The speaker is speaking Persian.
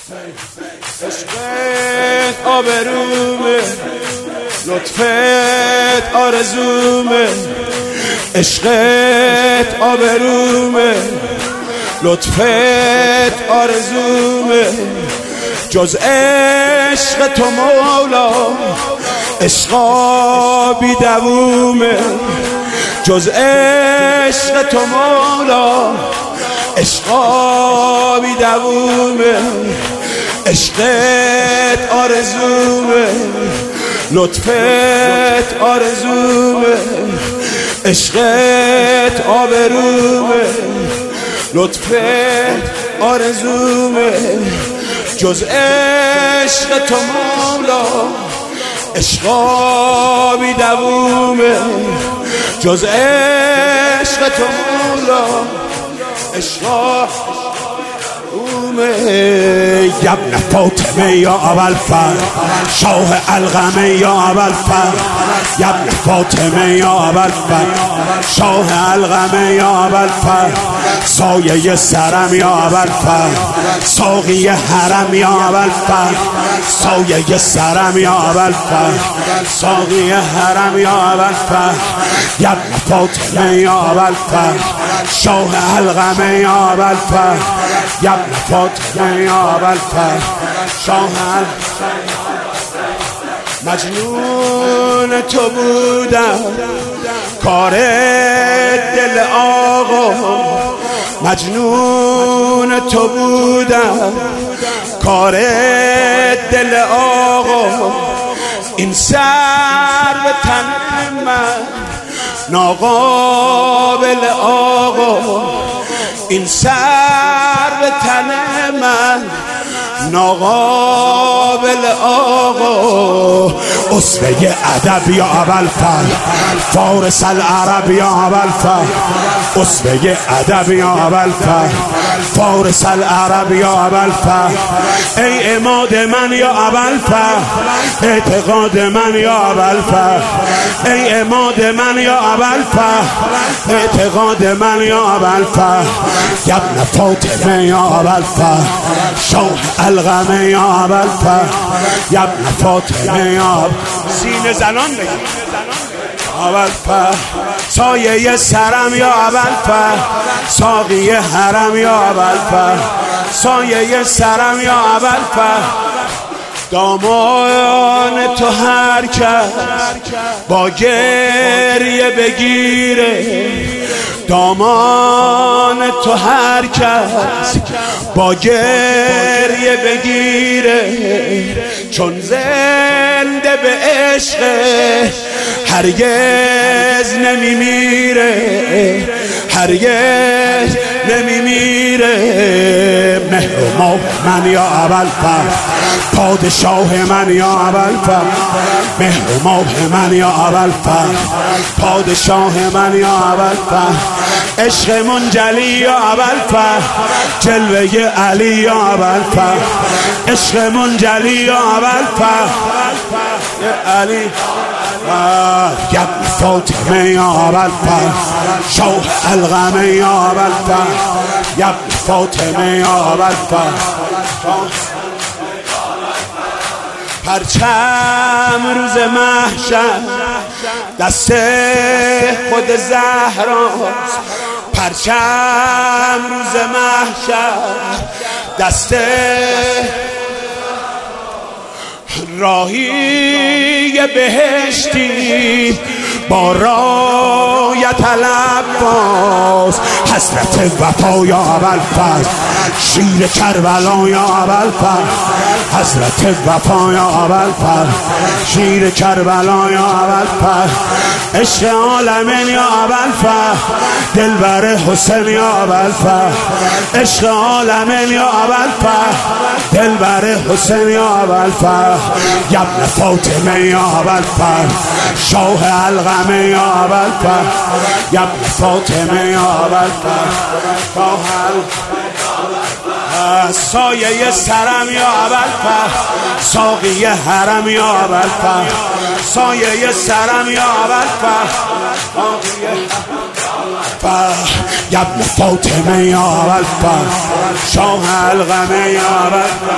عشقت آبرومه، لطفت آرزومه. عشقت آبرومه، لطفت آرزومه. جز عشق تو مولا عشقا بی دوومه. جز عشق تو مولا عشقا بی دوومه. عشقت آرزومه، لطفت آرزومه. عشقت آبرومه، لطفت آرزومه. جز عشق تو مولا عشقا بی دوومه. جز عشق تو مولا عشقا یا ابن فاطمه یا ابوالفضل شاه القمه یا ابوالفضل. یا ابن فاطمه یا ابوالفضل شاه القمه یا ابوالفضل. سایه سرم یا ابوالفضل ساقی حرم یا ابوالفضل. سایه سرم یا ابوالفضل ساقی حرم یا ابوالفضل. یا ابن فاطمه یا ابوالفضل شاه القمه یا ابوالفضل. یا ابن فاطمه یا ابوالفضل شاه مجنون تو بودم کار دل آقا. مجنون تو بودم کار دل آقا. این سر به تن من ناقابل آقا. این سر به تن من ناقابل آقا. اسوه ادب یا ابوالفضل فارس العرب یا ابوالفضل. اسوه ادب یا ابوالفضل فارس العرب یا ابوالفضل. ای عماد من یا ابوالفضل اعتقاد من یا ابوالفضل. ای عماد من یا ابوالفضل اعتقاد من یا ابوالفضل. یا ابن فاطمه یا ابوالفضل شاه القمه یا ابوالفضل. یا ابن فاطمه یا سینه زنان بگید ابوالفضل. سایه سرم یا ابوالفضل ساقی حرم یا ابوالفضل. سایه سرم یا ابوالفضل. دامان تو هر کس با گریه بگیره. دامان تو هر کس با گریه بگیره. چون زنده به عشق هرگز نمیمیره. هرگز نمیمیره. مهر و ماه من یا ابوالفضل پادشاه من یا ابوالفضل. مهر و ماه من یا ابوالفضل پادشاه من یا ابوالفضل. عشق منجلی یا ابوالفضل جلوه علی یا ابوالفضل. عشق منجلی یا ابوالفضل علی. یا ابن فاطمه یا ابوالفضل شاه القمه یا ابوالفضل. یا ابن فاطمه یا ابوالفضل پرچم روز محشر دست خود زهراست. پرچم روز محشر دست راهی بهشتی با رایت العباس. حضرت وفا یا ابوالفضل شیر کربلا یا ابوالفضل. حضرت وفا یا ابوالفضل شیر کربلا یا ابوالفضل. عشق عالمین یا ابوالفضل دلبر حسین یا ابوالفضل. عشق عالمین یا ابوالفضل دلبر حسین یا ابوالفضل. یا ابن فاطمه یا ابوالفضل شاه القمه یا ابوالفضل. یا ابن فاطمه یا ابوالفضل سایه سرم یا ابوالفضل ساقی حرم یا ابوالفضل. سایه سرم یا ابوالفضل یا ابن فاطمه یا ابوالفضل شاه القمه یا ابوالفضل.